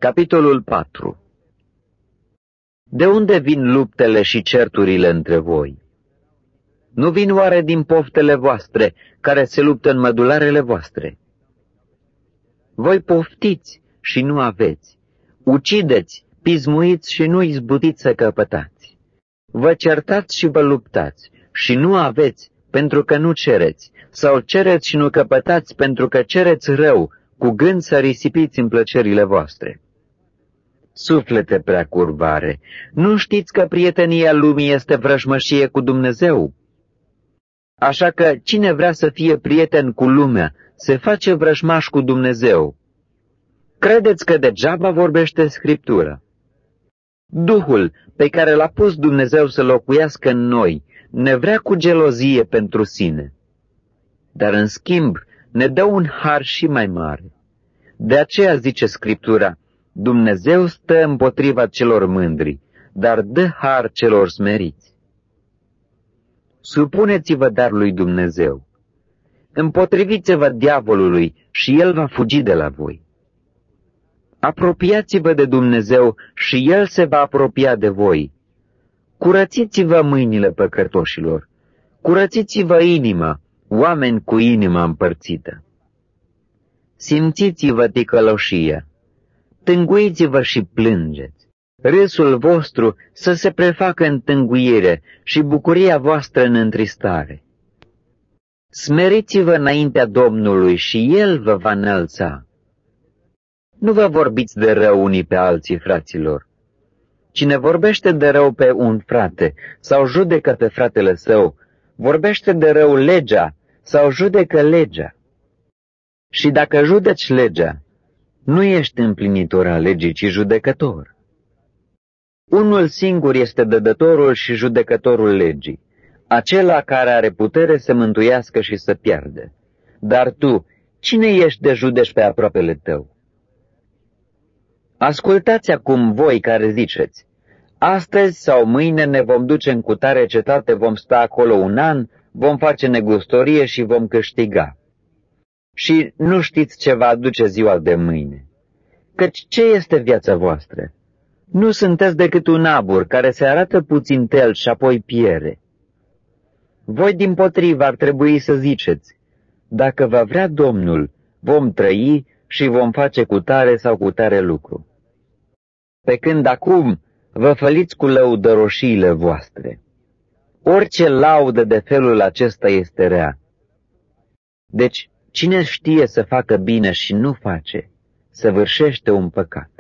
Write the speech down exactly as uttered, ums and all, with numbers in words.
Capitolul patru. De unde vin luptele și certurile între voi? Nu vin oare din poftele voastre, care se luptă în mădularele voastre? Voi poftiți și nu aveți, ucideți, pismuiți și nu izbutiți să căpătați. Vă certați și vă luptați și nu aveți, pentru că nu cereți, sau cereți și nu căpătați, pentru că cereți rău, cu gând să risipiți în plăcerile voastre. Suflete prea curvare, nu știți că prietenia lumii este vrăjmășie cu Dumnezeu? Așa că cine vrea să fie prieten cu lumea, se face vrăjmaș cu Dumnezeu. Credeți că degeaba vorbește Scriptura? Duhul pe care l-a pus Dumnezeu să locuiască în noi ne vrea cu gelozie pentru sine, dar în schimb ne dă un har și mai mare. De aceea zice Scriptura, Dumnezeu stă împotriva celor mândri, dar dă har celor smeriți. Supuneți-vă dar lui Dumnezeu. Împotriviți-vă diavolului și el va fugi de la voi. Apropiați-vă de Dumnezeu și el se va apropia de voi. Curățiți-vă mâinile păcătoșilor. Curățiți-vă inima, oameni cu inima împărțită. Simțiți-vă ticăloșia. Tânguiți-vă și plângeți. Râsul vostru să se prefacă în tânguire și bucuria voastră în întristare. Smeriți-vă înaintea Domnului și El vă va înălța. Nu vă vorbiți de rău unii pe alții, fraților. Cine vorbește de rău pe un frate sau judecă pe fratele său, vorbește de rău legea sau judecă legea. Și dacă judeci legea, nu ești împlinitor al legii, ci judecător. Unul singur este dădătorul și judecătorul legii, acela care are putere să mântuiască și să piardă. Dar tu, cine ești de judeci pe aproapele tău? Ascultați acum voi care ziceți, astăzi sau mâine ne vom duce în cutare cetate, vom sta acolo un an, vom face negustorie și vom câștiga. Și nu știți ce va aduce ziua de mâine. Căci ce este viața voastră? Nu sunteți decât un abur care se arată puțin tel și apoi piere. Voi dimpotrivă ar trebui să ziceți, dacă va vrea Domnul, vom trăi și vom face cutare sau cutare lucru. Pe când acum vă făliți cu lăudăroșiile voastre. Orice laudă de felul acesta este rea. Deci, cine știe să facă bine și nu face, săvârșește un păcat.